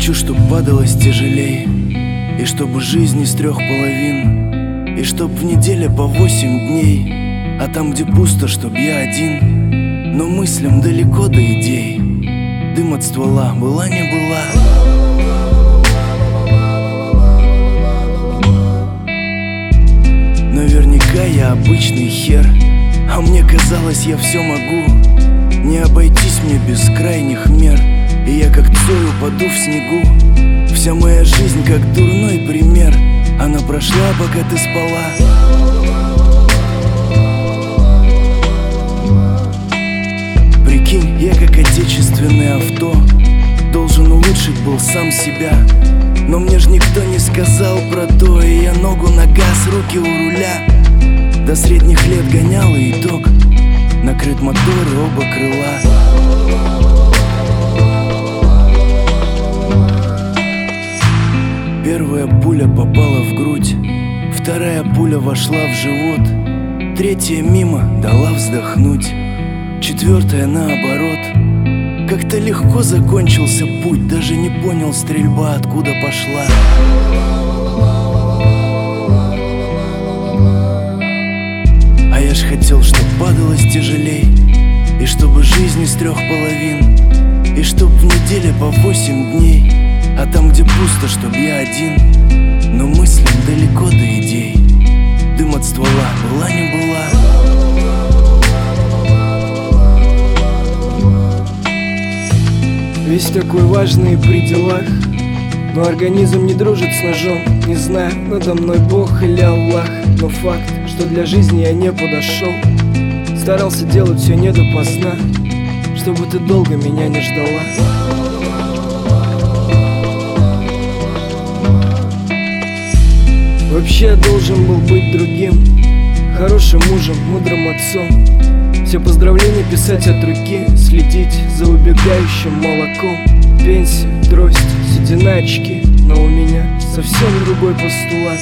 хочу, чтоб падалось тяжелей, и чтобы жизнь из 3 половин, и чтоб в неделе по 8 дней, а там, где пусто, чтоб я один, но мыслям далеко до идей. Дым от ствола была не была. Наверняка я обычный хер, а мне казалось, я все могу. Не обойтись мне без крайних мер, и я как Цой упаду в снегу. Вся моя жизнь как дурной пример, она прошла, пока ты спала. Прикинь, я как отечественное авто, должен улучшить был сам себя. Но мне ж никто не сказал про то, и я ногу на газ, руки у руля. До средних лет гонял, и итог: накрыт мотор и оба крыла. Первая пуля попала в грудь, вторая пуля вошла в живот, третья мимо дала вздохнуть, четвертая наоборот. Как-то легко закончился путь, даже не понял стрельба откуда пошла. А я ж хотел, чтоб падалось тяжелей, и чтобы жизнь из 3 половин, и чтоб в неделе по 8 дней, а там, где пусто, чтоб я один, но мыслям далеко до идей. Дым от ствола была не была. Весь такой важный при делах, но организм не дружит с ножом. Не знаю, надо мной Бог или Аллах, но факт, что для жизни я не подошел. Старался делать все не допоздна, чтобы ты долго меня не ждала. Вообще я должен был быть другим, хорошим мужем, мудрым отцом. Все поздравления писать от руки, следить за убегающим молоком. Пенсия, трость, седина, очки, но у меня совсем другой постулат.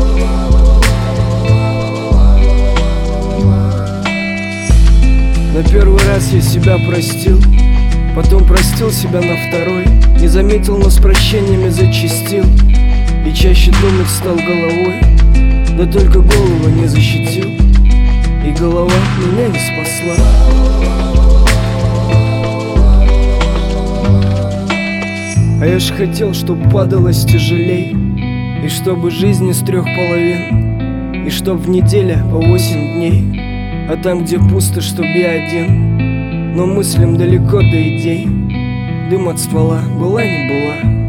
На первый раз я себя простил, потом простил себя на второй. Не заметил, но с прощениями зачастил, и чаще думать стал головой. Да только голову не защитил, и голова меня не спасла. А я ж хотел, чтоб падалось тяжелей, и чтобы жизнь из 3 половин, и чтоб в неделе по 8 дней, а там, где пусто, чтоб я один, но мыслям далеко до идей. Дым от ствола была не была.